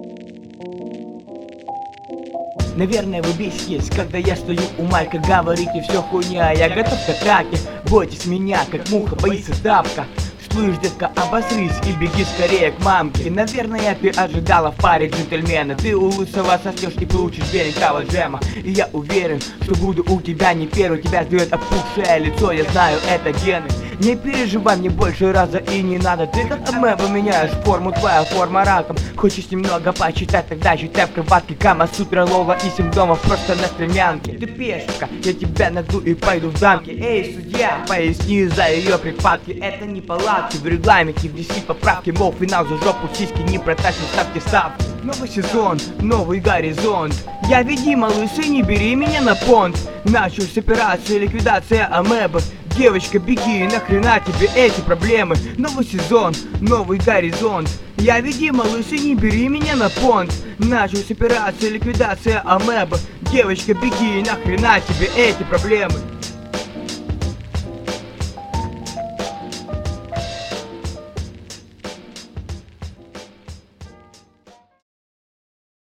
Наверное, вы беситесь, когда я стою у майка, говорите все хуйня. Я готов к атаке, бойтесь меня, как муха боится тапка. Слышь, детка, обосрись и беги скорее к мамке. И, наверное, ты ожидала в паре джентльмена. Ты у лысого сосешь и получишь беленького джема. И я уверен, что буду у тебя не первый. Тебя сдует опухшее лицо, я знаю, это гены. Не переживай, мне больше раза и не надо. Ты как амеба меняешь форму, твоя форма раком. Хочешь немного почитать, тогда читай в кроватке Кама-сутра, Лола и симптомов просто на стремянке. Ты пешка, я тебя найду и пойду в замки. Эй, судья, поясни за ее припадки. Это не палатки, в регламенте внеси поправки. Мол, финал за жопу сиськи не протащим, ставки. Новый сезон, новый горизонт. Я веди, малыши, не бери меня на понт. Началась операция, ликвидация амебы. Девочка, беги, нахрена тебе эти проблемы? Новый сезон, новый горизонт. Я веди, малыши, не бери меня на понт. Началась операция, ликвидация амебы. Девочка, беги, нахрена тебе эти проблемы?